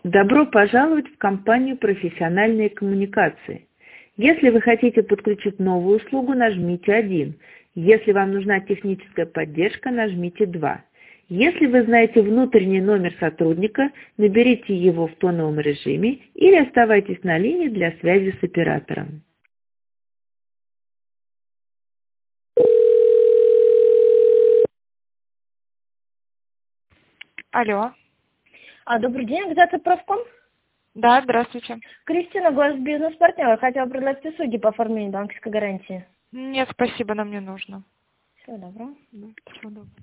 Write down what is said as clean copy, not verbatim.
Добро пожаловать в компанию «Профессиональные коммуникации». Если вы хотите подключить новую услугу, нажмите 1. Если вам нужна техническая поддержка, нажмите 2. Если вы знаете внутренний номер сотрудника, наберите его в тоновом режиме или оставайтесь на линии для связи с оператором. Алло. Добрый день, организация «Профком». Да, здравствуйте. Кристина, ваш бизнес-партнер. Хотела предложить услуги по оформлению банковской гарантии. Нет, спасибо, нам не нужно. Всего доброго. Да, всего доброго.